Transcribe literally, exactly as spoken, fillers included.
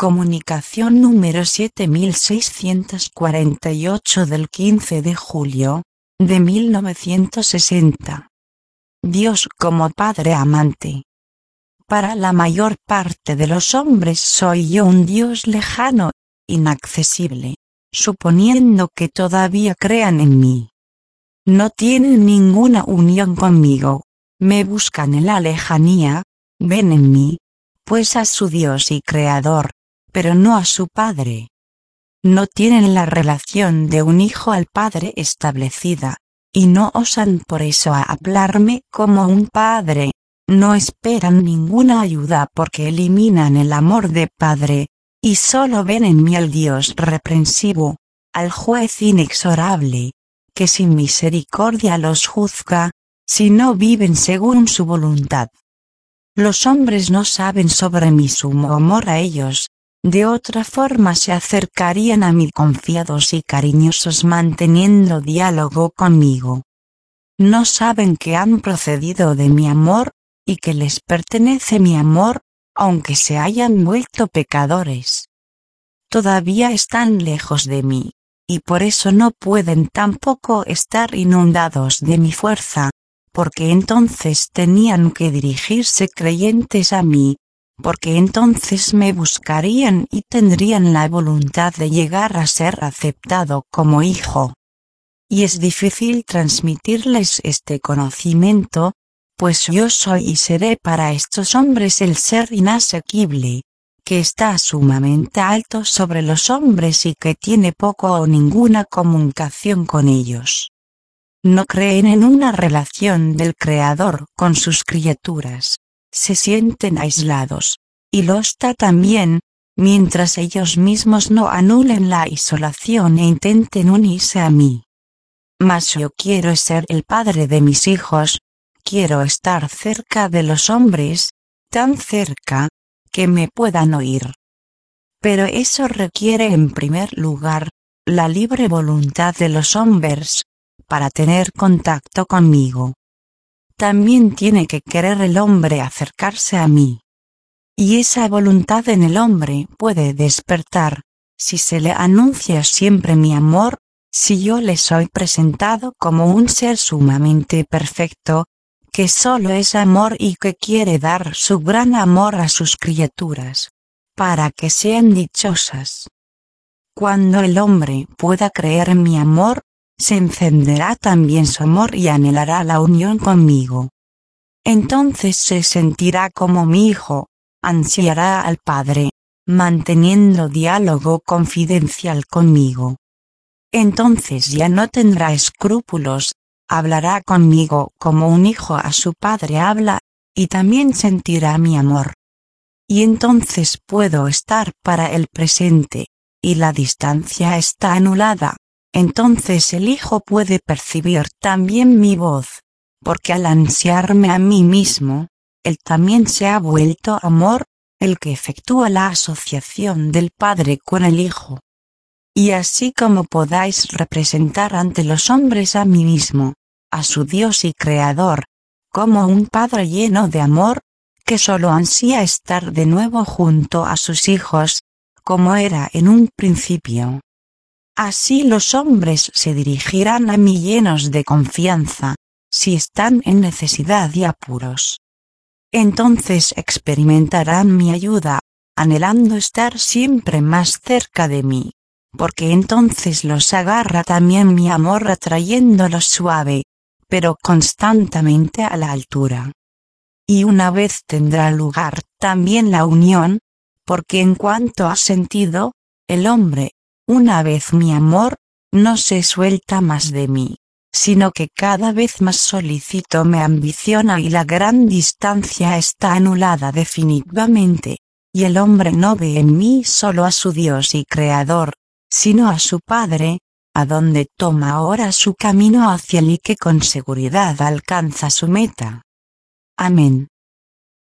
Comunicación número siete mil seiscientos cuarenta y ocho del quince de julio, de mil novecientos sesenta. Dios como Padre amante. Para la mayor parte de los hombres soy yo un Dios lejano, inaccesible, suponiendo que todavía crean en mí. No tienen ninguna unión conmigo, me buscan en la lejanía, ven en mí, pues a su Dios y Creador, pero no a su Padre. No tienen la relación de un hijo al Padre establecida, y no osan por eso a hablarme como un padre, no esperan ninguna ayuda porque eliminan el amor de Padre, y solo ven en mí al Dios reprensivo, al juez inexorable, que sin misericordia los juzga, si no viven según su voluntad. Los hombres no saben sobre mi sumo amor a ellos, de otra forma se acercarían a mí confiados y cariñosos manteniendo diálogo conmigo. No saben que han procedido de mi amor, y que les pertenece mi amor, aunque se hayan vuelto pecadores. Todavía están lejos de mí, y por eso no pueden tampoco estar inundados de mi fuerza, porque entonces tenían que dirigirse creyentes a mí, porque entonces me buscarían y tendrían la voluntad de llegar a ser aceptado como hijo. Y es difícil transmitirles este conocimiento, pues yo soy y seré para estos hombres el ser inasequible, que está sumamente alto sobre los hombres y que tiene poco o ninguna comunicación con ellos. No creen en una relación del Creador con sus criaturas, se sienten aislados, y lo está también, mientras ellos mismos no anulen la isolación e intenten unirse a mí. Mas yo quiero ser el padre de mis hijos, quiero estar cerca de los hombres, tan cerca, que me puedan oír. Pero eso requiere en primer lugar, la libre voluntad de los hombres, para tener contacto conmigo. También tiene que querer el hombre acercarse a mí. Y esa voluntad en el hombre puede despertar, si se le anuncia siempre mi amor, si yo le soy presentado como un ser sumamente perfecto, que solo es amor y que quiere dar su gran amor a sus criaturas, para que sean dichosas. Cuando el hombre pueda creer en mi amor, se encenderá también su amor y anhelará la unión conmigo. Entonces se sentirá como mi hijo, ansiará al Padre, manteniendo diálogo confidencial conmigo. Entonces ya no tendrá escrúpulos, hablará conmigo como un hijo a su padre habla, y también sentirá mi amor. Y entonces puedo estar para el presente, y la distancia está anulada. Entonces el Hijo puede percibir también mi voz, porque al ansiarme a mí mismo, Él también se ha vuelto amor, el que efectúa la asociación del Padre con el Hijo. Y así como podáis representar ante los hombres a mí mismo, a su Dios y Creador, como un Padre lleno de amor, que solo ansía estar de nuevo junto a sus hijos, como era en un principio. Así los hombres se dirigirán a mí llenos de confianza, si están en necesidad y apuros. Entonces experimentarán mi ayuda, anhelando estar siempre más cerca de mí, porque entonces los agarra también mi amor atrayéndolos suave, pero constantemente a la altura. Y una vez tendrá lugar también la unión, porque en cuanto a sentido, el hombre, una vez mi amor, no se suelta más de mí, sino que cada vez más solicito me ambiciona y la gran distancia está anulada definitivamente, y el hombre no ve en mí solo a su Dios y Creador, sino a su Padre, a donde toma ahora su camino hacia él y que con seguridad alcanza su meta. Amén.